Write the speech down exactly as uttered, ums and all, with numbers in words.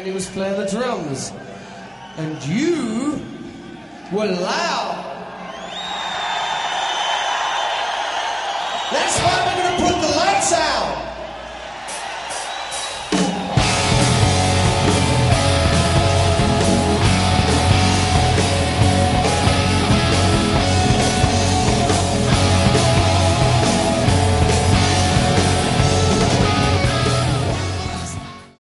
he was playing the drums. And you were loud. That's why we're going to put the lights out.